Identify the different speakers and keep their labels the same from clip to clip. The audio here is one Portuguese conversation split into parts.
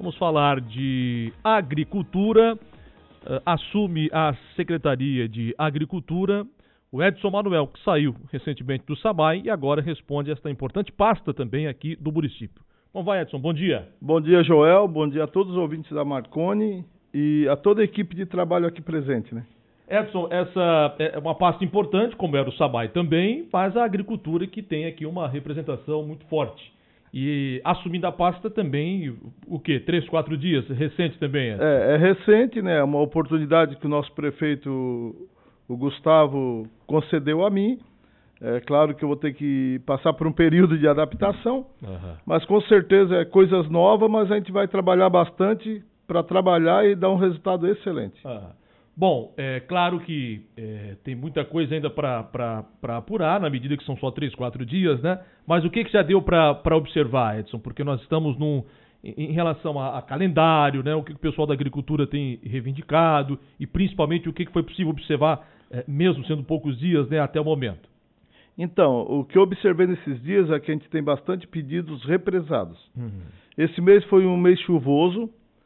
Speaker 1: Vamos falar de agricultura. Assume a Secretaria de Agricultura o Edson Manuel, que saiu recentemente do SAMAI e agora responde a esta importante pasta também aqui do município. Como vai, Edson? Bom dia.
Speaker 2: Bom dia, Joel. Bom dia a todos os ouvintes da Marconi e a toda a equipe de trabalho aqui presente, né?
Speaker 1: Edson, essa é uma pasta importante, como era o SAMAI também, mas a agricultura que tem aqui uma representação muito forte. E assumindo a pasta também, o quê? 3, 4 dias? Recente também?
Speaker 2: É recente, né? É uma oportunidade que o nosso prefeito, o Gustavo, concedeu a mim. É claro que eu vou ter que passar por um período de adaptação, mas com certeza é coisas novas, mas a gente vai trabalhar bastante para trabalhar e dar um resultado excelente.
Speaker 1: Bom, é claro que tem muita coisa ainda para apurar, na medida que são só 3, 4 dias, né? Mas o que já deu para observar, Edson? Porque nós estamos em relação a calendário, né? O que o pessoal da agricultura tem reivindicado e principalmente o que foi possível observar, mesmo sendo poucos dias, né, até o momento.
Speaker 2: Então, o que eu observei nesses dias é que a gente tem bastante pedidos represados. Esse mês foi um mês chuvoso.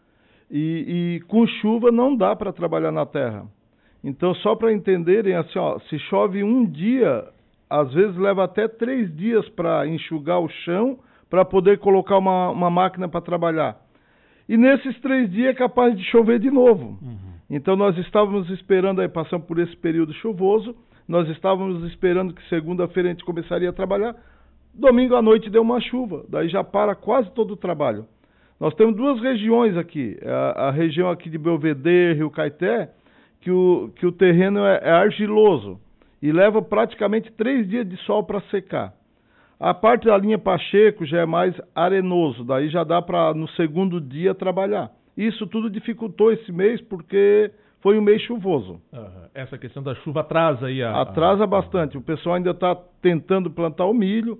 Speaker 2: E com chuva não dá para trabalhar na terra. Então, só para entenderem, assim, ó, se chove um dia, às vezes leva até 3 dias para enxugar o chão, para poder colocar uma máquina para trabalhar. E nesses 3 dias é capaz de chover de novo. Então, nós estávamos esperando, aí passamos por esse período chuvoso, nós estávamos esperando que segunda-feira a gente começaria a trabalhar. Domingo à noite deu uma chuva, daí já para quase todo o trabalho. Nós temos 2 regiões aqui, a região aqui de Belvedere, Rio Caeté, que o terreno é argiloso e leva praticamente 3 dias de sol para secar. A parte da linha Pacheco já é mais arenoso, daí já dá para no segundo dia trabalhar. Isso tudo dificultou esse mês porque foi um mês chuvoso.
Speaker 1: Essa questão da chuva atrasa aí
Speaker 2: Atrasa bastante, o pessoal ainda está tentando plantar o milho,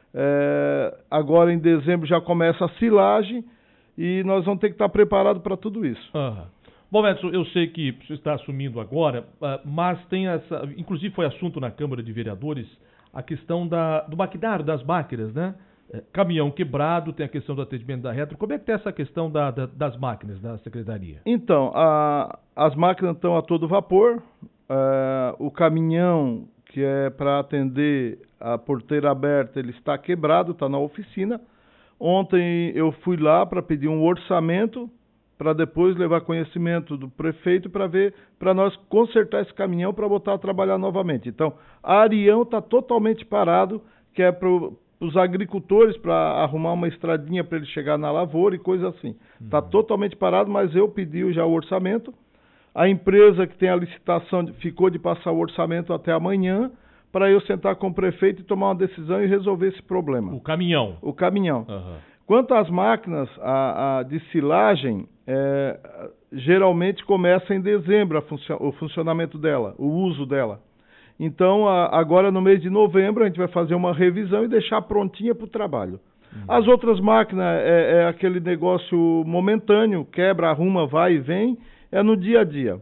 Speaker 2: agora em dezembro já começa a silagem, e nós vamos ter que estar preparados para tudo isso.
Speaker 1: Bom, Edson, eu sei que você está assumindo agora, mas tem essa... Inclusive foi assunto na Câmara de Vereadores a questão do maquinário, das máquinas, né? Caminhão quebrado, tem a questão do atendimento da retro. Como é que tem essa questão das máquinas da Secretaria?
Speaker 2: Então, as máquinas estão a todo vapor. O caminhão, que é para atender a porteira aberta, ele está quebrado, está na oficina. Ontem eu fui lá para pedir um orçamento para depois levar conhecimento do prefeito para nós consertar esse caminhão para botar a trabalhar novamente. Então, a Arião está totalmente parado, que é para os agricultores, para arrumar uma estradinha para ele chegar na lavoura e coisa assim. Está totalmente parado, mas eu pedi já o orçamento. A empresa que tem a licitação ficou de passar o orçamento até amanhã, para eu sentar com o prefeito e tomar uma decisão e resolver esse problema.
Speaker 1: O caminhão?
Speaker 2: O caminhão. Quanto às máquinas de silagem, geralmente começa em dezembro o funcionamento dela, o uso dela. Então, agora no mês de novembro, a gente vai fazer uma revisão e deixar prontinha para o trabalho. As outras máquinas é aquele negócio momentâneo, quebra, arruma, vai e vem, é no dia a dia.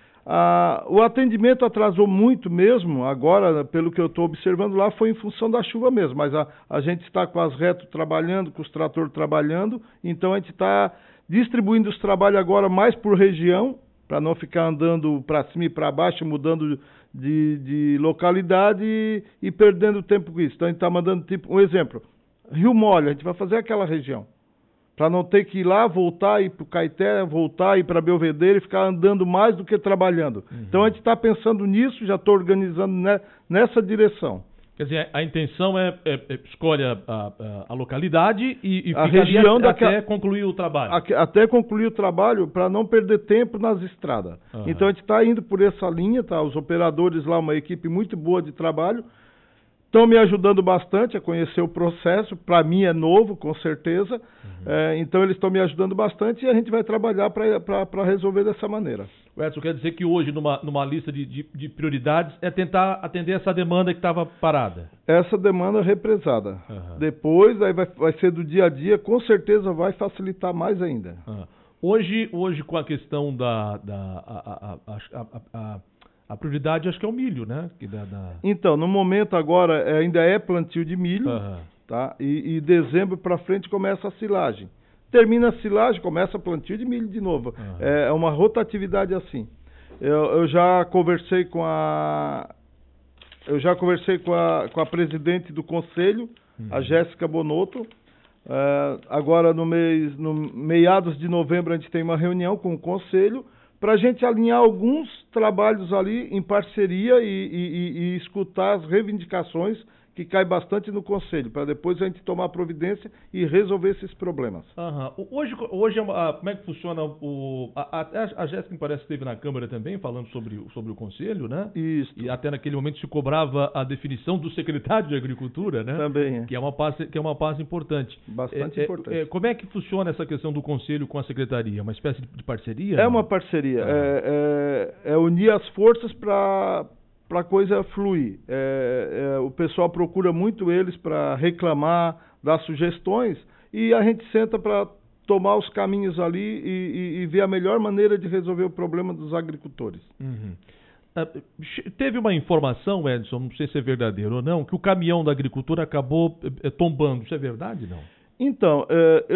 Speaker 2: O atendimento atrasou muito mesmo, agora, pelo que eu estou observando lá, foi em função da chuva mesmo, mas a gente está com as retos trabalhando, com os tratores trabalhando, então a gente está distribuindo os trabalhos agora mais por região, para não ficar andando para cima e para baixo, mudando de localidade e perdendo tempo com isso. Então a gente está mandando, tipo, um exemplo, Rio Molho, a gente vai fazer aquela região. Para não ter que ir lá, voltar, ir para o Caeté, voltar, ir para Belvedere e ficar andando mais do que trabalhando. Então a gente está pensando nisso, já estou organizando nessa direção.
Speaker 1: Quer dizer, a intenção escolhe a localidade e
Speaker 2: a
Speaker 1: fica
Speaker 2: região
Speaker 1: ali até concluir o trabalho.
Speaker 2: Até concluir o trabalho, para não perder tempo nas estradas. Então a gente está indo por essa linha, tá? Os operadores lá, uma equipe muito boa de trabalho, estão me ajudando bastante a conhecer o processo, para mim é novo, com certeza, então eles estão me ajudando bastante e a gente vai trabalhar para resolver dessa maneira.
Speaker 1: Edson, quer dizer que hoje, numa lista de prioridades, é tentar atender essa demanda que estava parada?
Speaker 2: Essa demanda represada. Depois, aí vai ser do dia a dia, com certeza vai facilitar mais ainda.
Speaker 1: Hoje com a questão a prioridade acho que é o milho, né?
Speaker 2: Então, no momento agora ainda é plantio de milho, tá? E dezembro para frente começa a silagem. termina a silagem, começa plantio de milho de novo. É uma rotatividade assim. Eu já conversei com a presidente do conselho, a Jéssica Bonotto. Agora no meados de novembro a gente tem uma reunião com o conselho para a gente alinhar alguns trabalhos ali em parceria e escutar as reivindicações que cai bastante no conselho, para depois a gente tomar providência e resolver esses problemas.
Speaker 1: Hoje como é que funciona a Jéssica, me parece que esteve na Câmara também, falando sobre o conselho, né?
Speaker 2: Isso.
Speaker 1: E até naquele momento se cobrava a definição do secretário de Agricultura, né?
Speaker 2: Também.
Speaker 1: Que é uma parte importante.
Speaker 2: Bastante importante.
Speaker 1: Como é que funciona essa questão do conselho com a secretaria? Uma espécie de parceria?
Speaker 2: É uma parceria. É unir as forças para a coisa fluir. O pessoal procura muito eles para reclamar, dar sugestões, e a gente senta para tomar os caminhos ali e ver a melhor maneira de resolver o problema dos agricultores.
Speaker 1: Teve uma informação, Edson, não sei se é verdadeiro ou não, que o caminhão da agricultura acabou tombando. Isso é verdade, não?
Speaker 2: Então,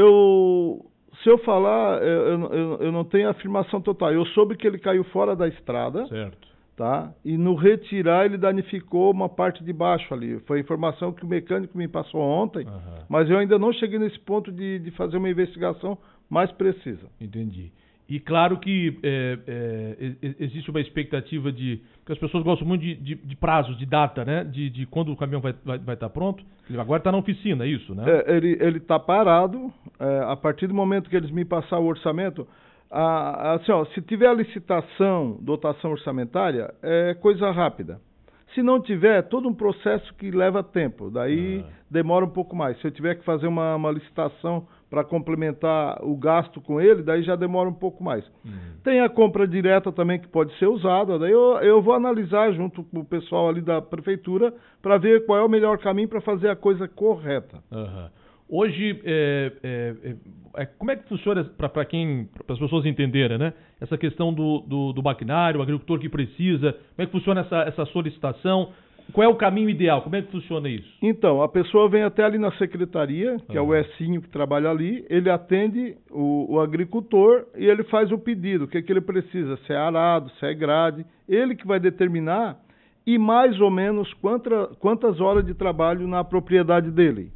Speaker 2: se eu falar, eu não tenho afirmação total. Eu soube que ele caiu fora da estrada.
Speaker 1: Certo.
Speaker 2: Tá? E no retirar ele danificou uma parte de baixo ali. Foi a informação que o mecânico me passou ontem, mas eu ainda não cheguei nesse ponto de fazer uma investigação mais precisa.
Speaker 1: Entendi. E claro que existe uma expectativa porque as pessoas gostam muito de prazos, de data, né? De quando o caminhão vai estar pronto. Ele agora está na oficina, é isso, né?
Speaker 2: Ele está parado. A partir do momento que eles me passarem o orçamento... se tiver a licitação, dotação orçamentária, é coisa rápida. Se não tiver, é todo um processo que leva tempo, daí demora um pouco mais. Se eu tiver que fazer uma licitação para complementar o gasto com ele, daí já demora um pouco mais. Tem a compra direta também que pode ser usada, daí eu vou analisar junto com o pessoal ali da prefeitura para ver qual é o melhor caminho para fazer a coisa correta.
Speaker 1: Hoje, como é que funciona, para as pessoas entenderem, né? Essa questão do maquinário, o agricultor que precisa, como é que funciona essa solicitação? Qual é o caminho ideal? Como é que funciona isso?
Speaker 2: Então, a pessoa vem até ali na secretaria, que é o Ecinho que trabalha ali, ele atende o agricultor e ele faz o pedido, o que ele precisa, se é arado, se é grade, ele que vai determinar e mais ou menos quantas horas de trabalho na propriedade dele.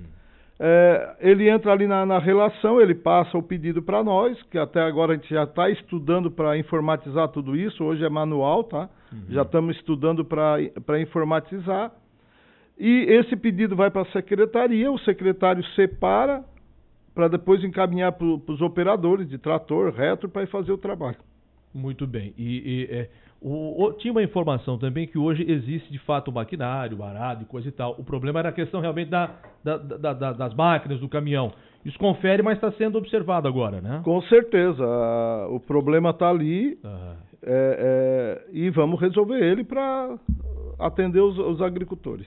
Speaker 2: Ele entra ali na relação, ele passa o pedido para nós, que até agora a gente já está estudando para informatizar tudo isso, hoje é manual, tá? Já estamos estudando para informatizar. E esse pedido vai para a secretaria, o secretário separa para depois encaminhar para os operadores de trator, retro, para ir fazer o trabalho.
Speaker 1: Muito bem. Tinha uma informação também que hoje existe de fato o maquinário, o arado e coisa e tal. O problema era a questão realmente das máquinas, do caminhão. Isso confere, mas está sendo observado agora, né?
Speaker 2: Com certeza. O problema está ali e vamos resolver ele para atender os agricultores.